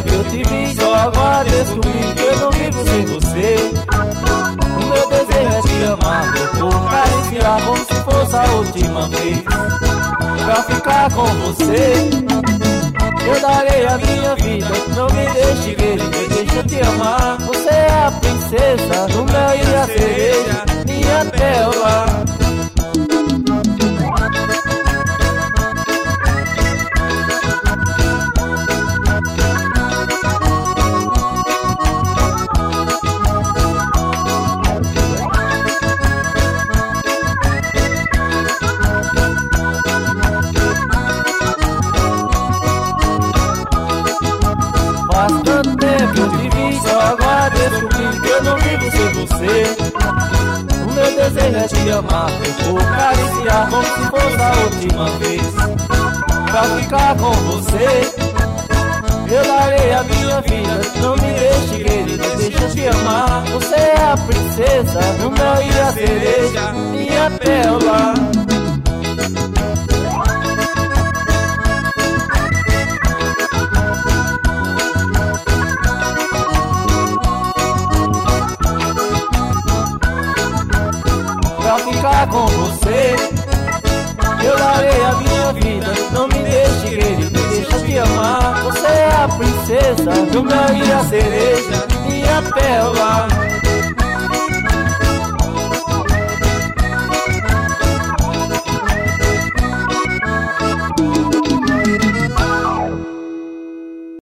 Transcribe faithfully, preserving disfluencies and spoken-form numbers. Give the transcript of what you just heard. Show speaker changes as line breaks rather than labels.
tempo eu te vi, só agora descobri que eu não vivo sem você. O meu desejo é te amar, meu corpo acariciar como se fosse a última vez. Pra ficar com você, eu darei a minha vida. Não me deixe ver, me deixa te amar. Você é a princesa do mel e a cereja, minha pérola. Faz tanto tempo eu te vi, só agora descobri que eu não vivo sem você. O meu desejo é te amar, eu vou acariciar como se fosse a última vez. Pra ficar com você, eu darei a minha vida. Não me deixe, querida, deixa eu te amar. Você é a princesa, o mel e a cereja, minha pérola. Pra ficar com você, eu darei a minha vida. Não me deixe, querida, deixa eu te amar. Você é a princesa do mel e a cereja, minha pérola.